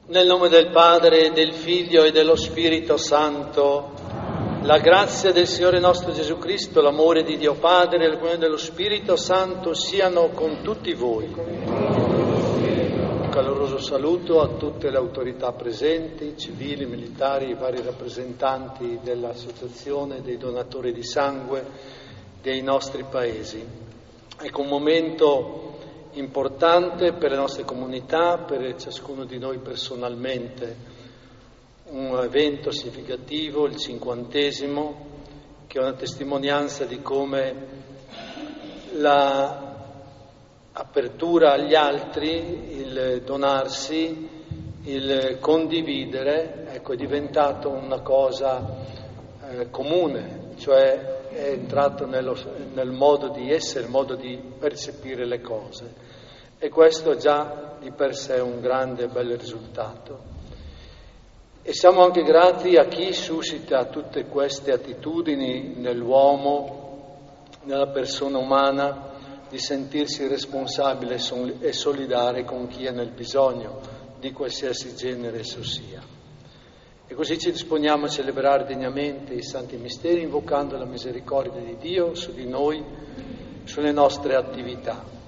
Nel nome del Padre, del Figlio e dello Spirito Santo, la grazia del Signore nostro Gesù Cristo, l'amore di Dio Padre e la comunione dello Spirito Santo siano con tutti voi. Un caloroso saluto a tutte le autorità presenti, civili, militari, i vari rappresentanti dell'associazione, dei donatori di sangue dei nostri paesi. Ecco un momento importante per le nostre comunità, per ciascuno di noi personalmente, un evento significativo, il 50°, che è una testimonianza di come l'apertura agli altri, il donarsi, il condividere, ecco, è diventato una cosa comune, cioè è entrato nel modo di essere, il modo di percepire le cose. E questo già di per sé è un grande e bel risultato. E siamo anche grati a chi suscita tutte queste attitudini nell'uomo, nella persona umana, di sentirsi responsabile e solidale con chi è nel bisogno, di qualsiasi genere esso sia. E così ci disponiamo a celebrare degnamente i santi misteri, invocando la misericordia di Dio su di noi, sulle nostre attività.